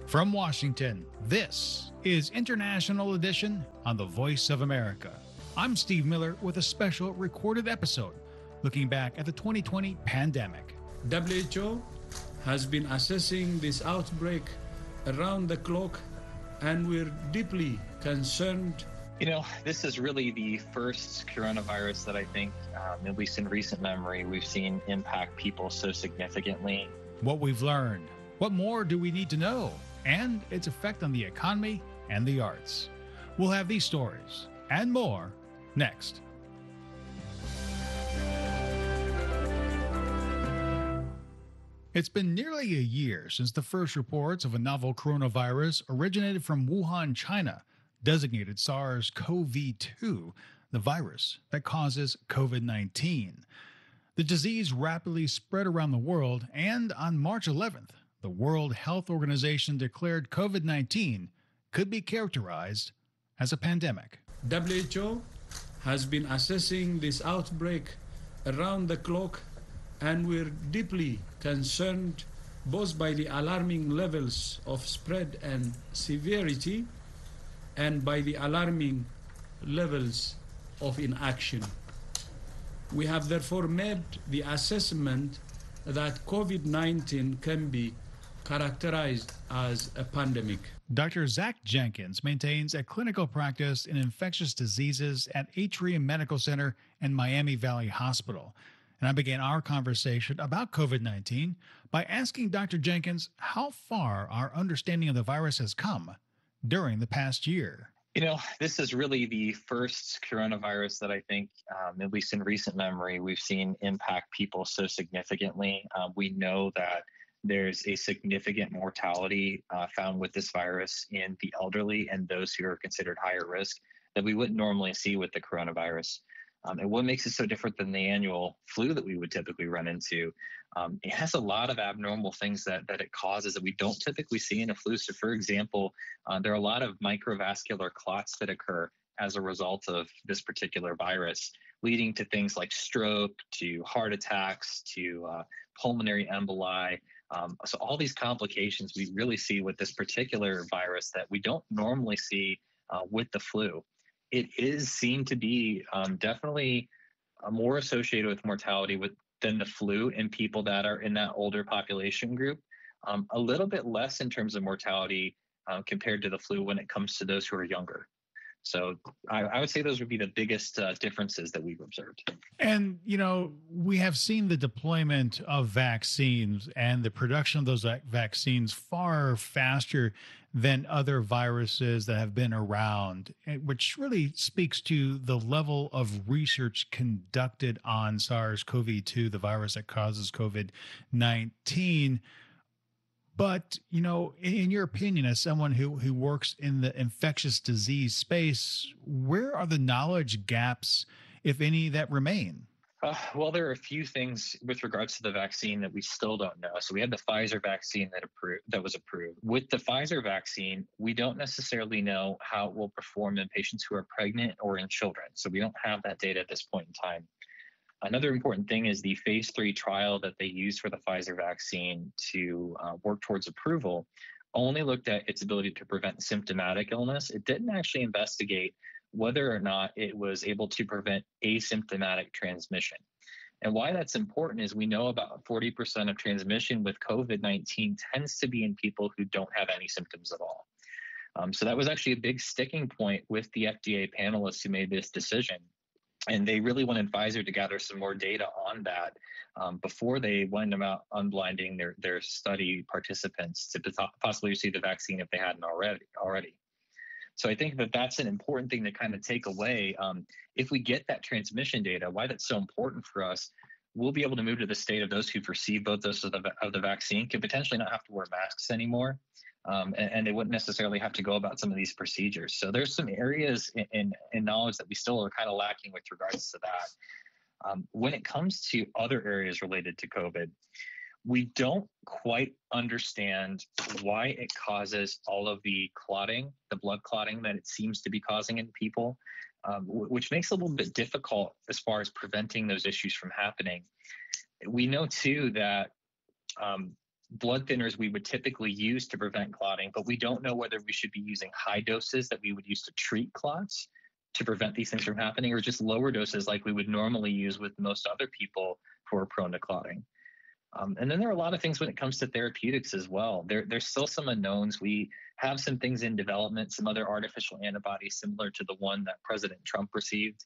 From Washington, this is International Edition on the Voice of America. I'm Steve Miller with a special recorded episode looking back at the 2020 pandemic. WHO has been assessing this outbreak around the clock, and we're deeply concerned. This is really the first coronavirus that I think, at least in recent memory, we've seen impact people so significantly. What we've learned, what more do we need to know, and its effect on the economy and the arts. We'll have these stories and more next. It's been nearly a year since the first reports of a novel coronavirus originated from Wuhan, China, designated SARS-CoV-2, the virus that causes COVID-19. The disease rapidly spread around the world, and on March 11th, the World Health Organization declared COVID-19 could be characterized as a pandemic. WHO has been assessing this outbreak around the clock, and we're deeply concerned both by the alarming levels of spread and severity and by the alarming levels of inaction. We have therefore made the assessment that COVID-19 can be characterized as a pandemic. Dr. Zach Jenkins maintains a clinical practice in infectious diseases at Atrium Medical Center and Miami Valley Hospital. And I began our conversation about COVID-19 by asking Dr. Jenkins how far our understanding of the virus has come during the past year. This is really the first coronavirus that I think, at least in recent memory, we've seen impact people so significantly. We know that there's a significant mortality found with this virus in the elderly and those who are considered higher risk that we wouldn't normally see with the coronavirus. And what makes it so different than the annual flu that we would typically run into, it has a lot of abnormal things that it causes that we don't typically see in a flu. So, for example, there are a lot of microvascular clots that occur as a result of this particular virus, leading to things like stroke, to heart attacks, to pulmonary emboli. So all these complications we really see with this particular virus that we don't normally see with the flu. It is seen to be definitely more associated with mortality than the flu in people that are in that older population group. A little bit less in terms of mortality compared to the flu when it comes to those who are younger. So I would say those would be the biggest differences that we've observed. And, we have seen the deployment of vaccines and the production of those vaccines far faster than other viruses that have been around, which really speaks to the level of research conducted on SARS-CoV-2, the virus that causes COVID-19. But, in your opinion, as someone who works in the infectious disease space, where are the knowledge gaps, if any, that remain? Well, there are a few things with regards to the vaccine that we still don't know. So we had the Pfizer vaccine that was approved. With the Pfizer vaccine, we don't necessarily know how it will perform in patients who are pregnant or in children. So we don't have that data at this point in time. Another important thing is the phase 3 trial that they used for the Pfizer vaccine to work towards approval only looked at its ability to prevent symptomatic illness. It didn't actually investigate whether or not it was able to prevent asymptomatic transmission. And why that's important is we know about 40% of transmission with COVID-19 tends to be in people who don't have any symptoms at all. So that was actually a big sticking point with the FDA panelists who made this decision. And they really wanted Pfizer to gather some more data on that before they went about unblinding their study participants to possibly receive the vaccine if they hadn't already. So I think that that's an important thing to kind of take away. If we get that transmission data, why that's so important for us, we'll be able to move to the state of those who've received both doses of the vaccine could potentially not have to wear masks anymore. And they wouldn't necessarily have to go about some of these procedures. So there's some areas in knowledge that we still are kind of lacking with regards to that. When it comes to other areas related to COVID, we don't quite understand why it causes all of the clotting, the blood clotting that it seems to be causing in people, which makes it a little bit difficult as far as preventing those issues from happening. We know, too, that blood thinners we would typically use to prevent clotting, but we don't know whether we should be using high doses that we would use to treat clots to prevent these things from happening, or just lower doses like we would normally use with most other people who are prone to clotting. And then there are a lot of things when it comes to therapeutics as well. There's still some unknowns. We have some things in development, some other artificial antibodies similar to the one that President Trump received.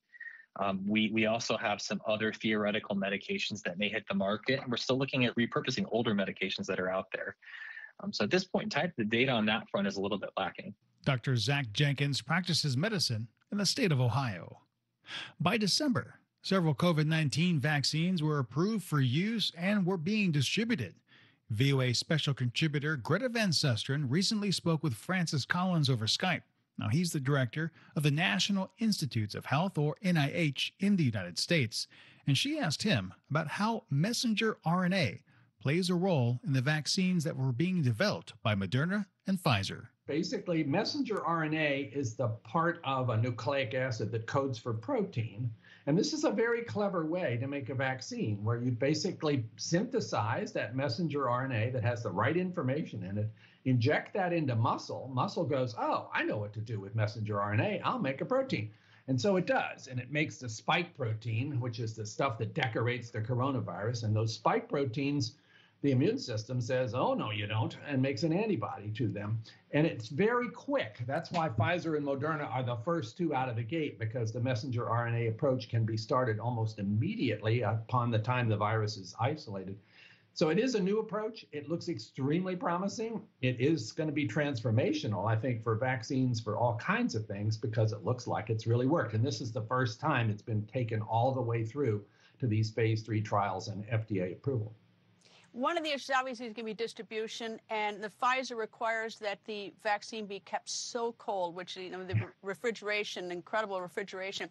We also have some other theoretical medications that may hit the market, and we're still looking at repurposing older medications that are out there. So at this point in time, the data on that front is a little bit lacking. Dr. Zach Jenkins practices medicine in the state of Ohio. By December, several COVID-19 vaccines were approved for use and were being distributed. VOA special contributor Greta Van Susteren recently spoke with Francis Collins over Skype. Now, he's the director of the National Institutes of Health, or NIH, in the United States, and she asked him about how messenger RNA plays a role in the vaccines that were being developed by Moderna and Pfizer. Basically, messenger RNA is the part of a nucleic acid that codes for protein. And this is a very clever way to make a vaccine where you basically synthesize that messenger RNA that has the right information in it, inject that into muscle. Muscle goes, oh, I know what to do with messenger RNA. I'll make a protein. And so it does. And it makes the spike protein, which is the stuff that decorates the coronavirus. And those spike proteins, the immune system says, oh, no, you don't, and makes an antibody to them. And it's very quick. That's why Pfizer and Moderna are the first two out of the gate, because the messenger RNA approach can be started almost immediately upon the time the virus is isolated. So it is a new approach. It looks extremely promising. It is going to be transformational, I think, for vaccines for all kinds of things, because it looks like it's really worked. And this is the first time it's been taken all the way through to these phase 3 trials and FDA approval. One of the issues obviously is going to be distribution, and the Pfizer requires that the vaccine be kept so cold, which, you know, the refrigeration, incredible refrigeration.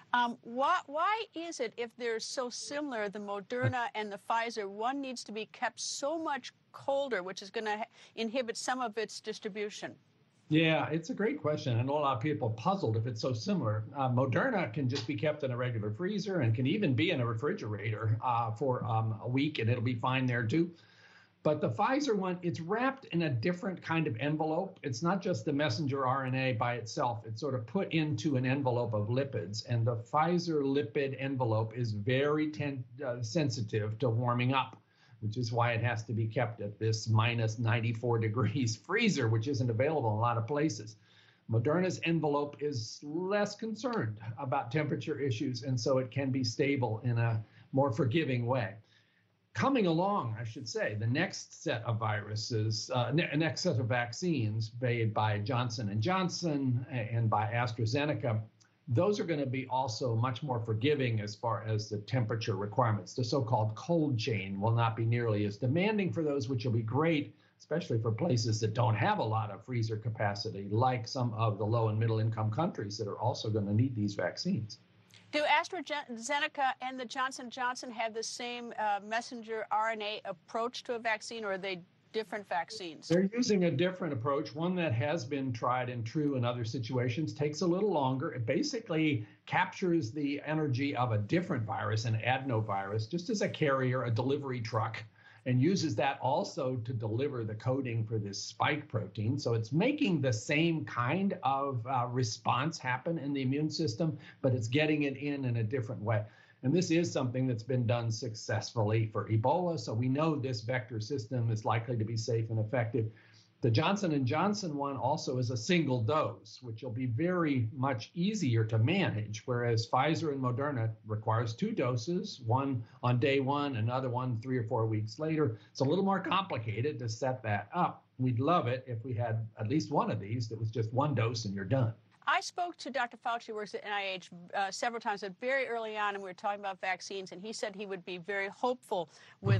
Why is it, if they're so similar, the Moderna and the Pfizer, one needs to be kept so much colder, which is going to inhibit some of its distribution? Yeah, it's a great question. I know a lot of people are puzzled if it's so similar. Moderna can just be kept in a regular freezer and can even be in a refrigerator for a week, and it'll be fine there too. But the Pfizer one, it's wrapped in a different kind of envelope. It's not just the messenger RNA by itself. It's sort of put into an envelope of lipids. And the Pfizer lipid envelope is very sensitive to warming up, which is why it has to be kept at this minus 94 degrees freezer, which isn't available in a lot of places. Moderna's envelope is less concerned about temperature issues, and so it can be stable in a more forgiving way. Coming along, I should say, the next set of viruses, next set of vaccines made by Johnson & Johnson and by AstraZeneca, those are going to be also much more forgiving as far as the temperature requirements. The so-called cold chain will not be nearly as demanding for those, which will be great, especially for places that don't have a lot of freezer capacity, like some of the low and middle income countries that are also going to need these vaccines. Do AstraZeneca and the Johnson & Johnson have the same messenger RNA approach to a vaccine, or are they different vaccines? They're using a different approach, one that has been tried and true in other situations, takes a little longer. It basically captures the energy of a different virus, an adenovirus, just as a carrier, a delivery truck, and uses that also to deliver the coding for this spike protein. So it's making the same kind of response happen in the immune system, but it's getting it in a different way. And this is something that's been done successfully for Ebola. So we know this vector system is likely to be safe and effective. The Johnson & Johnson one also is a single dose, which will be very much easier to manage, whereas Pfizer and Moderna requires 2 doses, one on day 1, another one 3 or 4 weeks later. It's a little more complicated to set that up. We'd love it if we had at least one of these that was just 1 dose and you're done. I spoke to Dr. Fauci, who works at NIH, several times, but very early on, and we were talking about vaccines, and he said he would be very hopeful with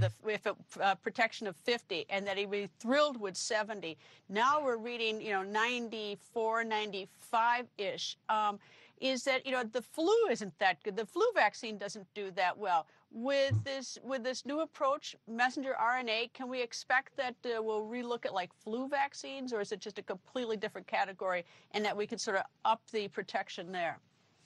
a protection of 50, and that he'd be thrilled with 70. Now we're reading, 94, 95-ish. Is that, the flu isn't that good. The flu vaccine doesn't do that well. With this new approach, messenger RNA, can we expect that we'll relook at like flu vaccines, or is it just a completely different category and that we can sort of up the protection there?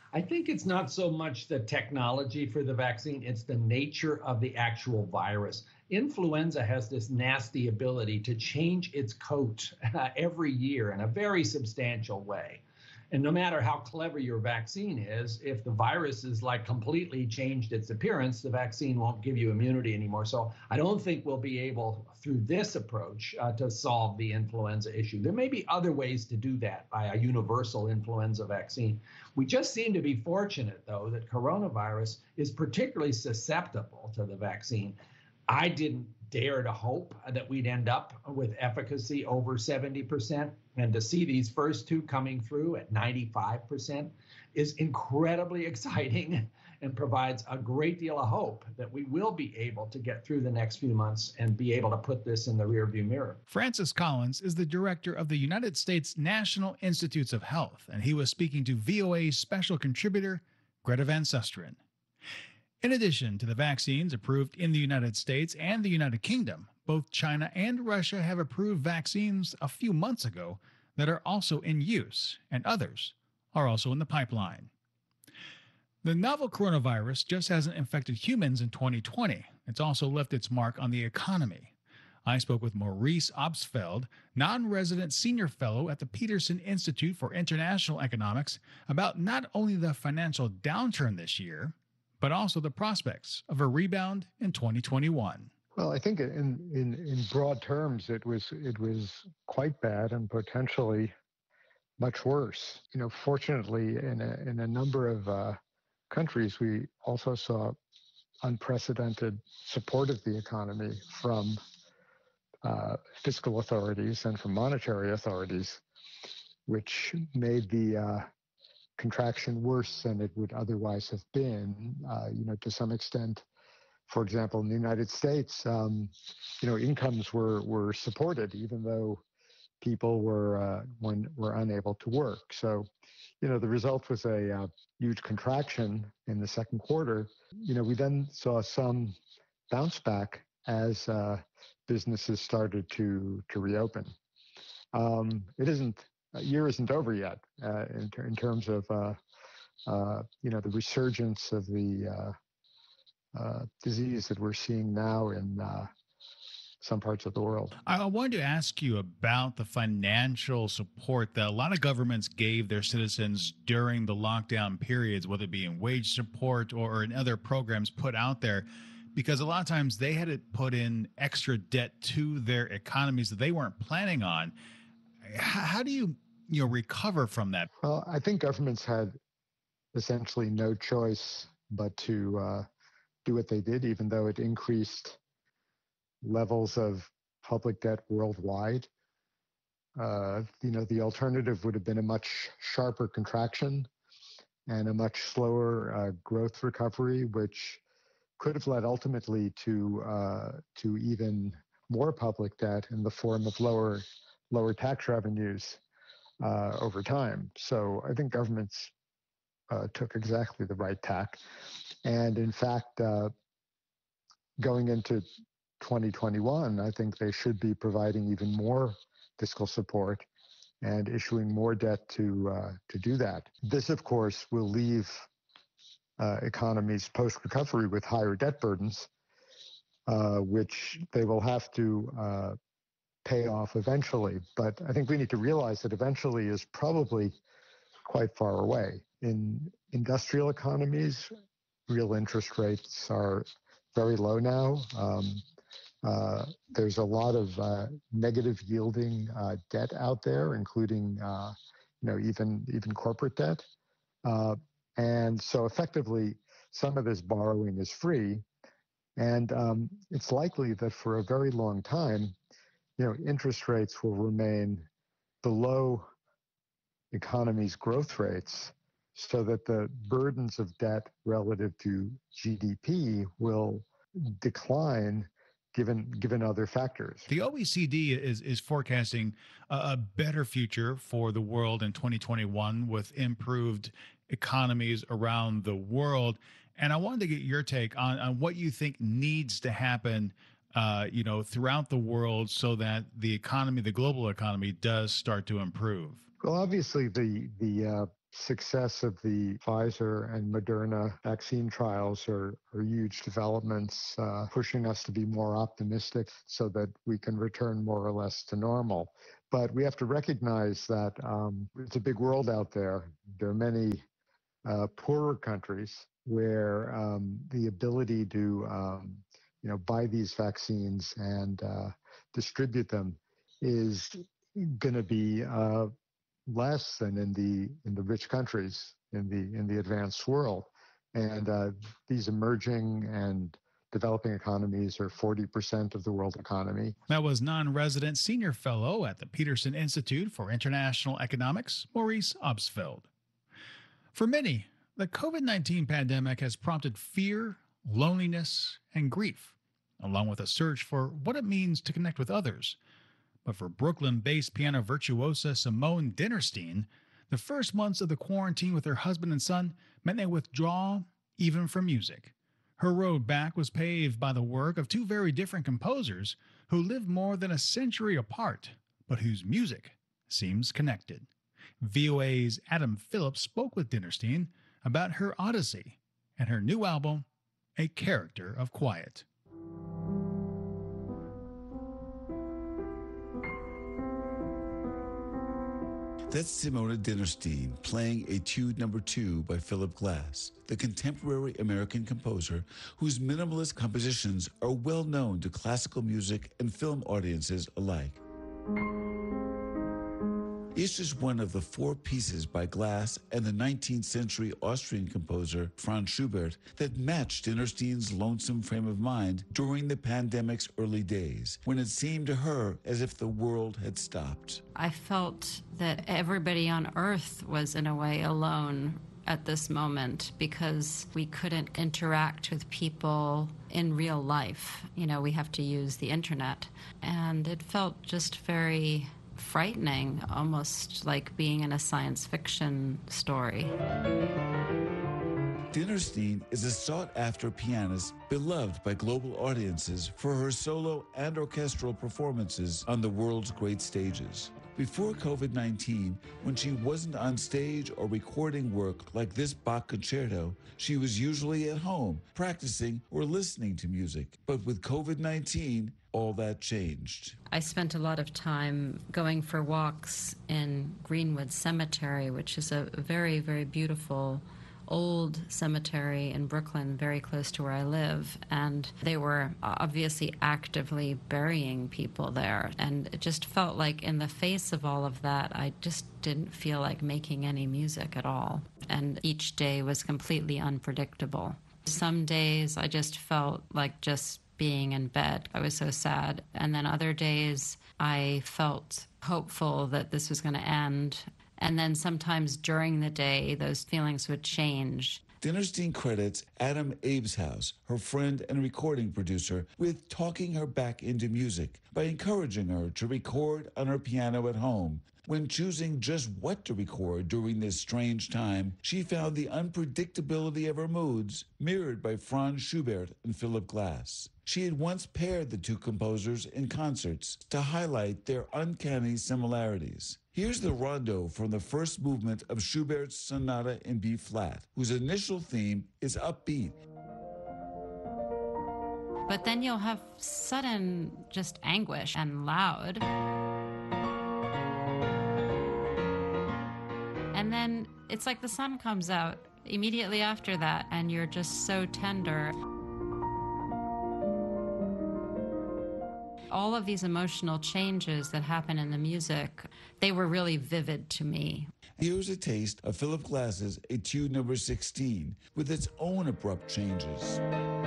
I think it's not so much the technology for the vaccine, it's the nature of the actual virus. Influenza has this nasty ability to change its coat every year in a very substantial way. And no matter how clever your vaccine is, if the virus is like completely changed its appearance, the vaccine won't give you immunity anymore. So I don't think we'll be able, through this approach, to solve the influenza issue. There may be other ways to do that by a universal influenza vaccine. We just seem to be fortunate, though, that coronavirus is particularly susceptible to the vaccine. I didn't dare to hope that we'd end up with efficacy over 70%. And to see these first two coming through at 95% is incredibly exciting and provides a great deal of hope that we will be able to get through the next few months and be able to put this in the rearview mirror. Francis Collins is the director of the United States National Institutes of Health, and he was speaking to VOA's special contributor, Greta Van Susteren. In addition to the vaccines approved in the United States and the United Kingdom, both China and Russia have approved vaccines a few months ago that are also in use, and others are also in the pipeline. The novel coronavirus just hasn't infected humans in 2020. It's also left its mark on the economy. I spoke with Maurice Obstfeld, non-resident senior fellow at the Peterson Institute for International Economics, about not only the financial downturn this year, but also the prospects of a rebound in 2021. Well, I think in broad terms, it was quite bad and potentially much worse. Fortunately, in a number of countries, we also saw unprecedented support of the economy from fiscal authorities and from monetary authorities, which made the contraction worse than it would otherwise have been, to some extent. For example, in the United States, incomes were supported even though people were unable to work. So, the result was a huge contraction in the second quarter. We then saw some bounce back as businesses started to reopen. A year isn't over yet in terms of the resurgence of the disease that we're seeing now in some parts of the world. I wanted to ask you about the financial support that a lot of governments gave their citizens during the lockdown periods, whether it be in wage support or in other programs put out there, because a lot of times they had to put in extra debt to their economies that they weren't planning on. How do you recover from that? Well, I think governments had essentially no choice but to do what they did, even though it increased levels of public debt worldwide. The alternative would have been a much sharper contraction and a much slower growth recovery, which could have led ultimately to even more public debt in the form of lower tax revenues over time. So I think governments took exactly the right tack. And in fact, going into 2021, I think they should be providing even more fiscal support and issuing more debt to do that. This, of course, will leave economies post-recovery with higher debt burdens, which they will have to pay off eventually. But I think we need to realize that eventually is probably quite far away. In industrial economies, real interest rates are very low now. There's a lot of negative yielding debt out there, including even corporate debt. And so effectively, some of this borrowing is free. And it's likely that for a very long time, interest rates will remain below economies' growth rates, so that the burdens of debt relative to GDP will decline given other factors. The OECD is forecasting a better future for the world in 2021 with improved economies around the world. And I wanted to get your take on what you think needs to happen throughout the world so that the economy, the global economy, does start to improve. Well, obviously the success of the Pfizer and Moderna vaccine trials are huge developments, pushing us to be more optimistic so that we can return more or less to normal. But we have to recognize that it's a big world out there. There are many poorer countries where the ability to buy these vaccines and distribute them is going to be less than in the rich countries in the advanced world. And these emerging and developing economies are 40% of the world economy. That was non-resident senior fellow at the Peterson Institute for International Economics, Maurice Obstfeld. For many, the COVID-19 pandemic has prompted fear, loneliness, and grief, along with a search for what it means to connect with others. But for Brooklyn-based piano virtuosa Simone Dinnerstein, the first months of the quarantine with her husband and son meant a withdrawal even from music. Her road back was paved by the work of two very different composers who lived more than a century apart, but whose music seems connected. VOA's Adam Phillips spoke with Dinnerstein about her odyssey and her new album, A Character of Quiet. That's Simone Dinnerstein playing Etude No. 2 by Philip Glass, the contemporary American composer whose minimalist compositions are well known to classical music and film audiences alike. It's just one of the four pieces by Glass and the 19th century Austrian composer Franz Schubert that matched Dinnerstein's lonesome frame of mind during the pandemic's early days, when it seemed to her as if the world had stopped. I felt that everybody on Earth was in a way alone at this moment because we couldn't interact with people in real life. We have to use the internet. And it felt just very frightening, almost like being in a science fiction story. Dinnerstein is a sought-after pianist beloved by global audiences for her solo and orchestral performances on the world's great stages. Before COVID-19, when she wasn't on stage or recording work like this Bach concerto, she was usually at home, practicing or listening to music. But with COVID-19, all that changed. I spent a lot of time going for walks in Greenwood Cemetery, which is a very, very beautiful old cemetery in Brooklyn, very close to where I live, and they were obviously actively burying people there. And it just felt like in the face of all of that, I just didn't feel like making any music at all. And each day was completely unpredictable. Some days I just felt like just being in bed. I was so sad. And then other days I felt hopeful that this was going to end. And then sometimes during the day, those feelings would change. Dinnerstein credits Adam Abeshouse, her friend and recording producer, with talking her back into music by encouraging her to record on her piano at home. When choosing just what to record during this strange time, she found the unpredictability of her moods mirrored by Franz Schubert and Philip Glass. She had once paired the two composers in concerts to highlight their uncanny similarities. Here's the rondo from the first movement of Schubert's Sonata in B-flat, whose initial theme is upbeat. But then you'll have sudden just anguish and loud. And then it's like the sun comes out immediately after that, and you're just so tender. All of these emotional changes that happen in the music, they were really vivid to me. Here's a taste of Philip Glass's Etude No. 16, with its own abrupt changes.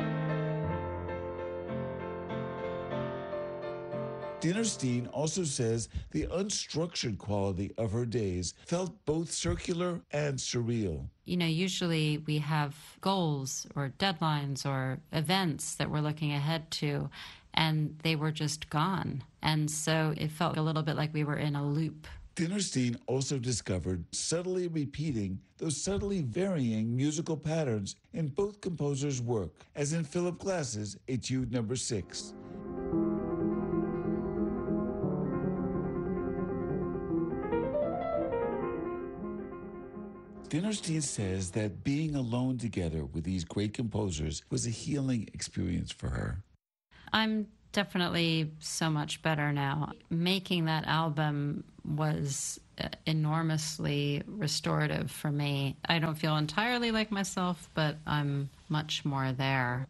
Dinnerstein also says the unstructured quality of her days felt both circular and surreal. Usually we have goals or deadlines or events that we're looking ahead to, and they were just gone. And so it felt a little bit like we were in a loop. Dinnerstein also discovered subtly repeating those subtly varying musical patterns in both composers' work, as in Philip Glass's Etude No. 6. Dinerstein says that being alone together with these great composers was a healing experience for her. I'm definitely so much better now. Making that album was enormously restorative for me. I don't feel entirely like myself, but I'm much more there.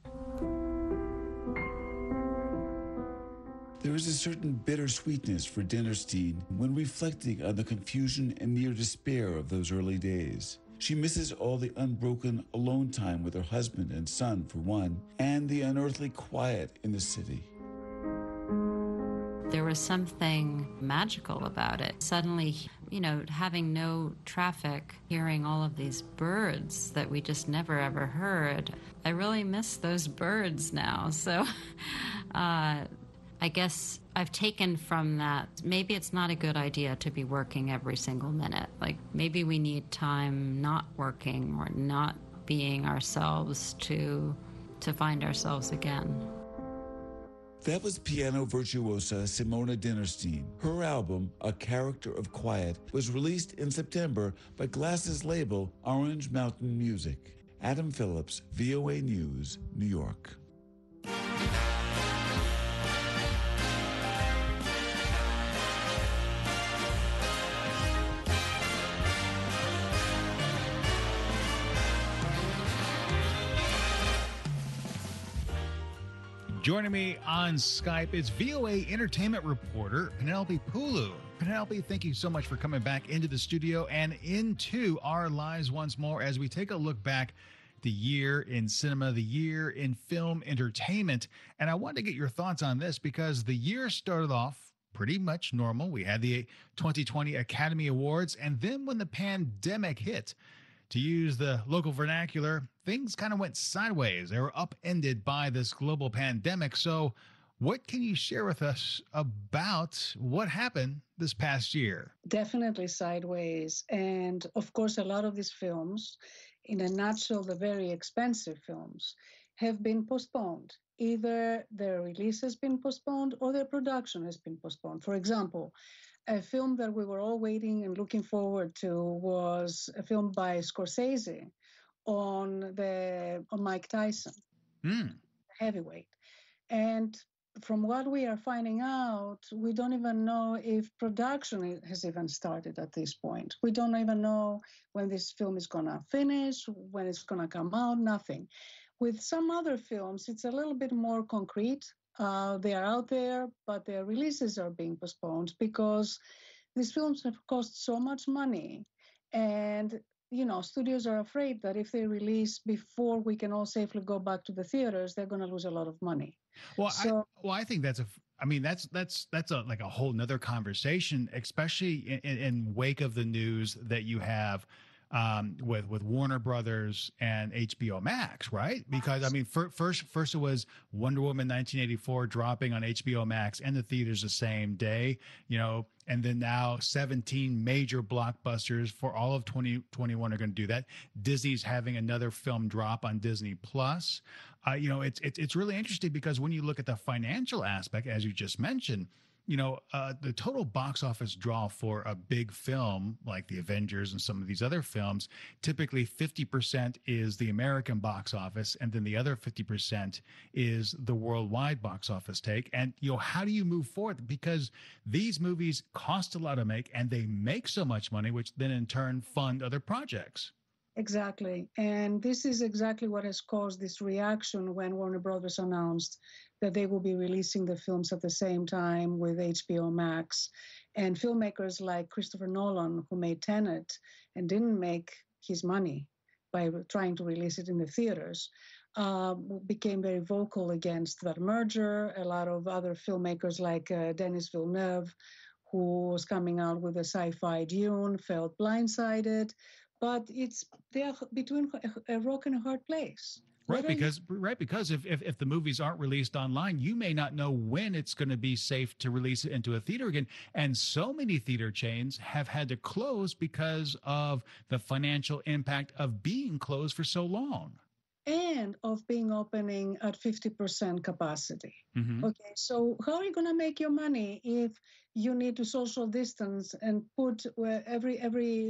There is a certain bittersweetness for Dinerstein when reflecting on the confusion and near despair of those early days. She misses all the unbroken alone time with her husband and son, for one, and the unearthly quiet in the city. There was something magical about it. Suddenly, having no traffic, hearing all of these birds that we just never ever heard. I really miss those birds now. So I guess I've taken from that, maybe it's not a good idea to be working every single minute. Like maybe we need time not working or not being ourselves to find ourselves again. That was piano virtuosa Simona Dinerstein. Her album, A Character of Quiet, was released in September by Glass's label, Orange Mountain Music. Adam Phillips, VOA News, New York. Joining me on Skype is VOA entertainment reporter Penelope Pulu. Penelope, thank you so much for coming back into the studio and into our lives once more as we take a look back the year in cinema, the year in film entertainment. And I wanted to get your thoughts on this because the year started off pretty much normal. We had the 2020 Academy Awards, and then when the pandemic hit, to use the local vernacular, things kind of went sideways. They were upended by this global pandemic. So what can you share with us about what happened this past year? Definitely sideways. And of course, a lot of these films, in a nutshell, the very expensive films, have been postponed. Either their release has been postponed or their production has been postponed. For example, a film that we were all waiting and looking forward to was a film by Scorsese on Mike Tyson, heavyweight. And from what we are finding out, we don't even know if production has even started at this point. We don't even know when this film is going to finish, when it's going to come out, nothing. With some other films, it's a little bit more concrete. They are out there, but their releases are being postponed because these films have cost so much money. And, studios are afraid that if they release before we can all safely go back to the theaters, they're going to lose a lot of money. Well, I think that's like a whole nother conversation, especially in wake of the news that you have with Warner Brothers and HBO Max, right? Because first it was Wonder Woman 1984 dropping on HBO Max and the theaters the same day, and then now 17 major blockbusters for all of 2021 are going to do that. Disney's having another film drop on Disney Plus. It's really interesting because when you look at the financial aspect, as you just mentioned, the total box office draw for a big film like the Avengers and some of these other films, typically 50% is the American box office, and then the other 50% is the worldwide box office take. And, how do you move forward? Because these movies cost a lot to make, and they make so much money, which then in turn fund other projects. Exactly. And this is exactly what has caused this reaction when Warner Brothers announced that they will be releasing the films at the same time with HBO Max. And filmmakers like Christopher Nolan, who made Tenet and didn't make his money by trying to release it in the theaters, became very vocal against that merger. A lot of other filmmakers like Denis Villeneuve, who was coming out with a sci-fi Dune, felt blindsided. But they're between a rock and a hard place. Right, because if the movies aren't released online, you may not know when it's going to be safe to release it into a theater again. And so many theater chains have had to close because of the financial impact of being closed for so long. And of being opening at 50% capacity. Mm-hmm. Okay, so how are you going to make your money if you need to social distance and put every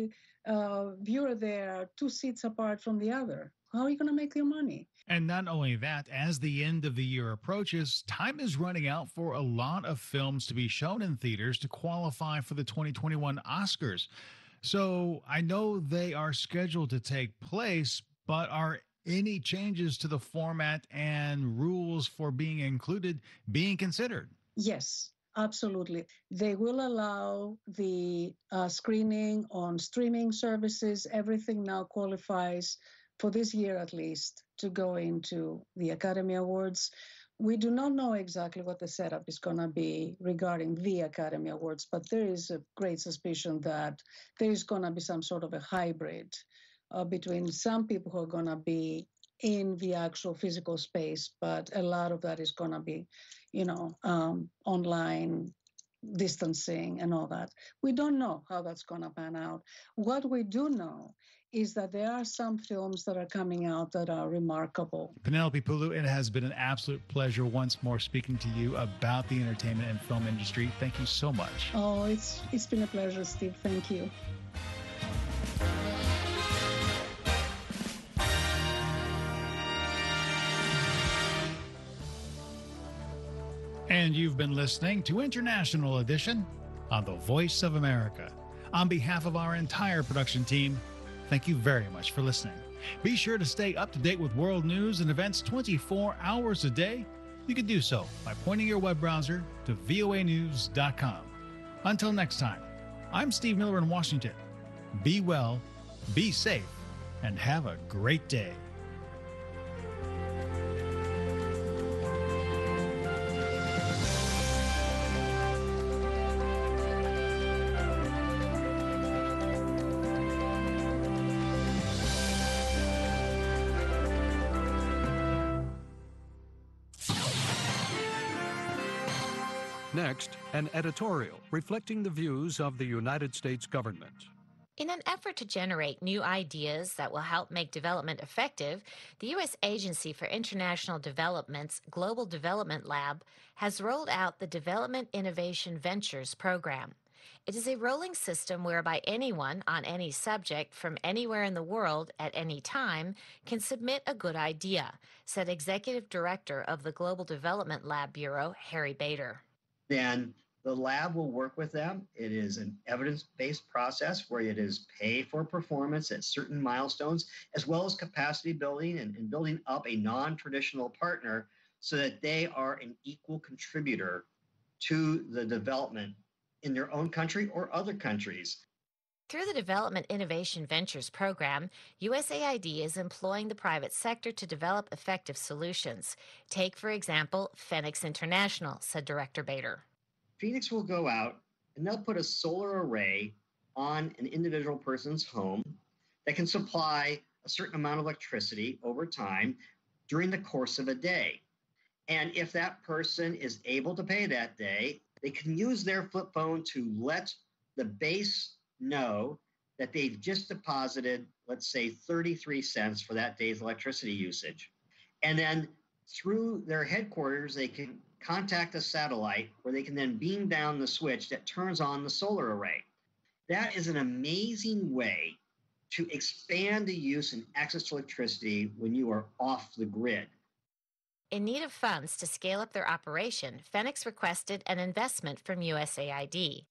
viewer there 2 seats apart from the other. How are you going to make your money? And not only that, as the end of the year approaches, time is running out for a lot of films to be shown in theaters to qualify for the 2021 Oscars. So I know they are scheduled to take place, but are any changes to the format and rules for being included being considered? Yes, absolutely. They will allow the screening on streaming services. Everything now qualifies for this year at least to go into the Academy Awards. We do not know exactly what the setup is going to be regarding the Academy Awards, but there is a great suspicion that there is going to be some sort of a hybrid between some people who are going to be in the actual physical space, but a lot of that is going to be, online distancing and all that. We don't know how that's going to pan out. What we do know is that there are some films that are coming out that are remarkable. Penelope Pulu, it has been an absolute pleasure once more speaking to you about the entertainment and film industry. Thank you so much. Oh, it's been a pleasure, Steve. Thank you. And you've been listening to International Edition on the Voice of America. On behalf of our entire production team, thank you very much for listening. Be sure to stay up to date with world news and events 24 hours a day. You can do so by pointing your web browser to voanews.com. Until next time, I'm Steve Miller in Washington. Be well, be safe, and have a great day. Next, an editorial reflecting the views of the United States government. In an effort to generate new ideas that will help make development effective, the U.S. Agency for International Development's Global Development Lab has rolled out the Development Innovation Ventures program. It is a rolling system whereby anyone on any subject from anywhere in the world at any time can submit a good idea, said Executive Director of the Global Development Lab Bureau, Harry Bader. Then the lab will work with them. It is an evidence-based process where it is pay for performance at certain milestones, as well as capacity building and building up a non-traditional partner so that they are an equal contributor to the development in their own country or other countries. Through the Development Innovation Ventures program, USAID is employing the private sector to develop effective solutions. Take, for example, Phoenix International, said Director Bader. Phoenix will go out and they'll put a solar array on an individual person's home that can supply a certain amount of electricity over time during the course of a day. And if that person is able to pay that day, they can use their flip phone to let the base know that they've just deposited, let's say, 33 cents for that day's electricity usage. And then through their headquarters, they can contact a satellite where they can then beam down the switch that turns on the solar array. That is an amazing way to expand the use and access to electricity when you are off the grid. In need of funds to scale up their operation, Phoenix requested an investment from USAID.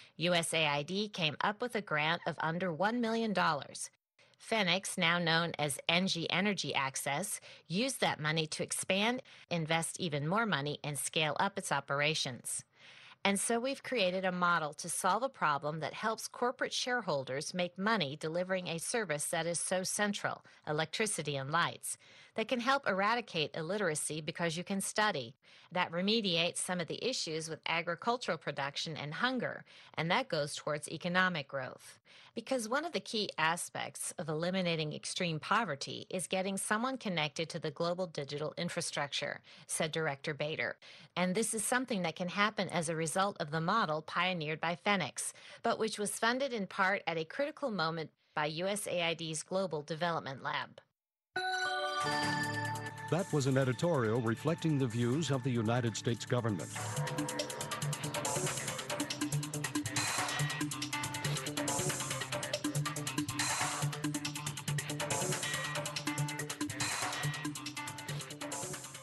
USAID came up with a grant of under $1 million. Phoenix, now known as NG Energy Access, used that money to expand, invest even more money, and scale up its operations. And so we've created a model to solve a problem that helps corporate shareholders make money delivering a service that is so central, electricity and lights, that can help eradicate illiteracy because you can study, that remediates some of the issues with agricultural production and hunger, and that goes towards economic growth. Because one of the key aspects of eliminating extreme poverty is getting someone connected to the global digital infrastructure, said Director Bader. And this is something that can happen as a result of the model pioneered by Phoenix, but which was funded in part at a critical moment by USAID's Global Development Lab. That was an editorial reflecting the views of the United States government.